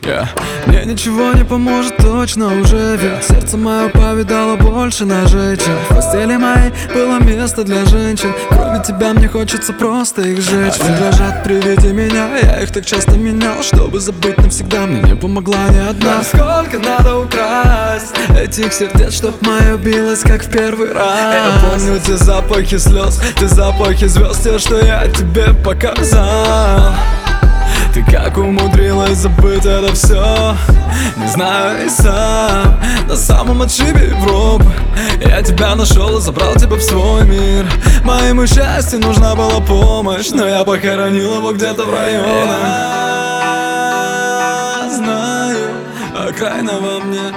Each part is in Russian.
Мне ничего не поможет точно уже, ведь сердце мое повидало больше ножей, чем в постели моей было место для женщин. Кроме тебя мне хочется просто их сжечь. Они дрожат при виде меня, я их так часто менял, чтобы забыть навсегда, мне не помогла ни одна. Сколько надо украсть этих сердец, чтоб мое билось как в первый раз. Я помню те запахи слез, те запахи звезд, те, что я тебе показал. Ты как умудрилась забыть это все? Не знаю и сам. На самом отшибе Европы я тебя нашел и забрал тебя в свой мир. Моему счастью нужна была помощь, но я похоронил его где-то в районах. Я знаю, окраина во мне.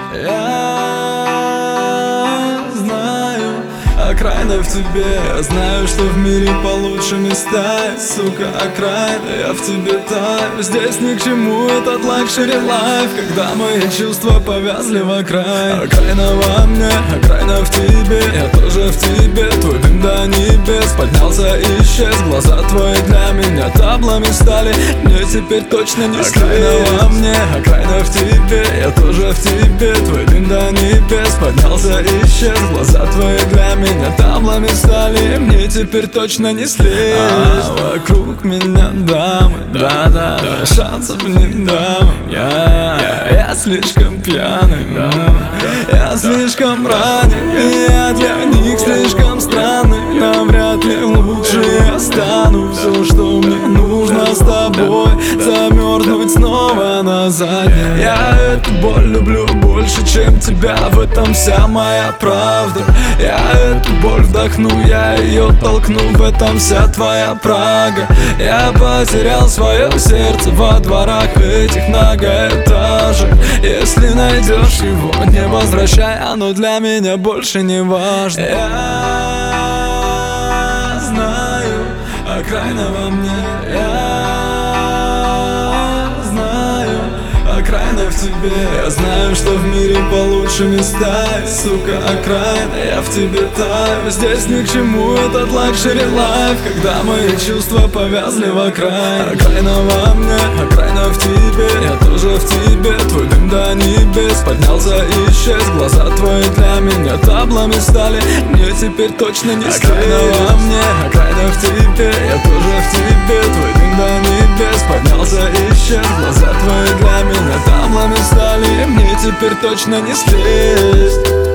Я знаю, окраина в тебе. Я знаю, что в мире получше места. Сука, окраина, я в тебе таю. Здесь ни к чему этот лакшери лайф, когда мои чувства повязли в окраине. Окраина во мне, окраина в тебе. Я тоже в тебе, твой дым до небес поднялся и исчез. Глаза твои для меня таблами стали, мне теперь точно не слез. Окраина во мне, окраина в тебе. Я тоже в тебе, твой дым до небес поднялся и исчез. Глаза твои для меня таблами стали, мне теперь точно не слезть. Вокруг меня дамы, да-да, шансов не дам. Я слишком пьяный, я слишком ранен, я для них слишком странный. Навряд ли лучше я стану. Все, что мне нужно с тобой, замерзнуть снова на заднем. Я эту боль люблю больше, чем тебя, в этом вся моя правда. Я эту боль вдохну, я ее толкну, в этом вся твоя Прага. Я потерял свое сердце во дворах этих многоэтажек. Если найдешь его, не возвращай, оно для меня больше не важно. Я знаю, окраина во мне. Я знаю, окраина в тебе. Я знаю, что в мире получше места. Сука, окраина, я в тебе таю. Здесь ни к чему этот лакшери лайф, когда мои чувства повязли в окраине. Окраина во мне, окраина в тебе. Я тоже в тебе, твой дым до небес поднялся и исчез. Глаза твои для меня таблами стали, мне теперь точно не слезть. Окраина во мне, окраина в тебе. Я тоже в тебе, твой дым до небес поднялся и исчез. Глаза твои для меня таблами стали, мне теперь точно не слезть.